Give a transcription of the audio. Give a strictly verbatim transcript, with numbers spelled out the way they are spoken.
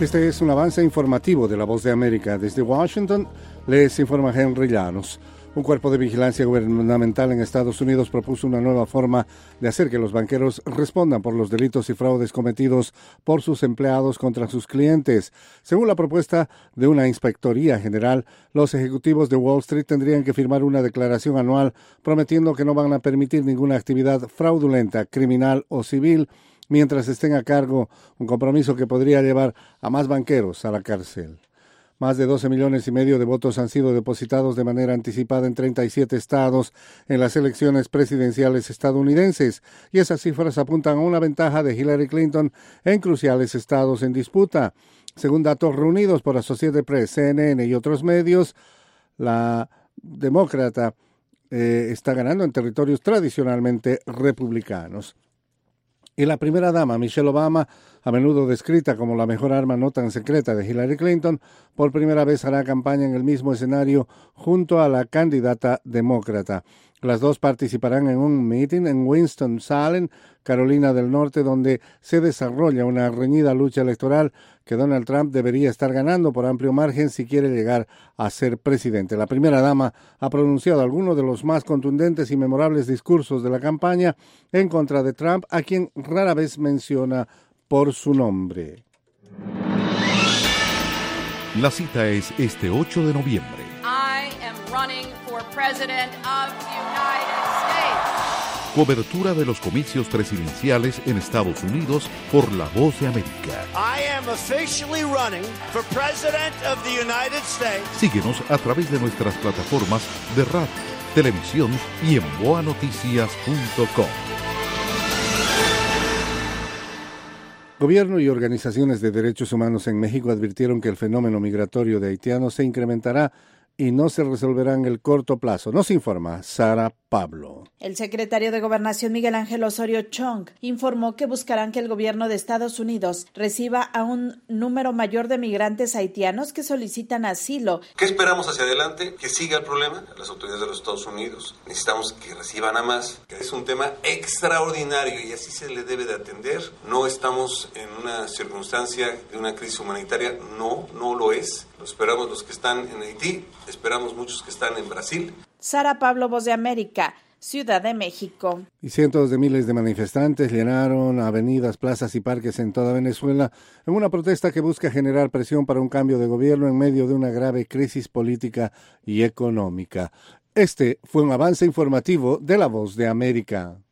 Este es un avance informativo de La Voz de América. Desde Washington les informa Henry Llanos. Un cuerpo de vigilancia gubernamental en Estados Unidos propuso una nueva forma de hacer que los banqueros respondan por los delitos y fraudes cometidos por sus empleados contra sus clientes. Según la propuesta de una inspectoría general, los ejecutivos de Wall Street tendrían que firmar una declaración anual prometiendo que no van a permitir ninguna actividad fraudulenta, criminal o civil mientras estén a cargo, un compromiso que podría llevar a más banqueros a la cárcel. Más de doce millones y medio de votos han sido depositados de manera anticipada en treinta y siete estados en las elecciones presidenciales estadounidenses, y esas cifras apuntan a una ventaja de Hillary Clinton en cruciales estados en disputa. Según datos reunidos por Associated Press, C N N y otros medios, la demócrata eh, está ganando en territorios tradicionalmente republicanos. Y la primera dama, Michelle Obama, a menudo descrita como la mejor arma no tan secreta de Hillary Clinton, por primera vez hará campaña en el mismo escenario junto a la candidata demócrata. Las dos participarán en un meeting en Winston-Salem, Carolina del Norte, donde se desarrolla una reñida lucha electoral que Donald Trump debería estar ganando por amplio margen si quiere llegar a ser presidente. La primera dama ha pronunciado algunos de los más contundentes y memorables discursos de la campaña en contra de Trump, a quien rara vez menciona por su nombre. La cita es este ocho de noviembre. I am running for president of the United States. Cobertura de los comicios presidenciales en Estados Unidos por La Voz de América. I am officially running for president of the United States. Síguenos a través de nuestras plataformas de radio, televisión y en boa noticias punto com. Gobierno y organizaciones de derechos humanos en México advirtieron que el fenómeno migratorio de haitianos se incrementará y no se resolverá en el corto plazo. Nos informa Sara Pablo. El secretario de Gobernación Miguel Ángel Osorio Chong informó que buscarán que el gobierno de Estados Unidos reciba a un número mayor de migrantes haitianos que solicitan asilo. ¿Qué esperamos hacia adelante? Que siga el problema. Las autoridades de los Estados Unidos necesitamos que reciban a más. Es un tema extraordinario y así se le debe de atender. No estamos en una circunstancia de una crisis humanitaria. No, no lo es. Lo esperamos los que están en Haití. Esperamos muchos que están en Brasil. Sara Pablo, Voz de América, Ciudad de México. Y cientos de miles de manifestantes llenaron avenidas, plazas y parques en toda Venezuela en una protesta que busca generar presión para un cambio de gobierno en medio de una grave crisis política y económica. Este fue un avance informativo de La Voz de América.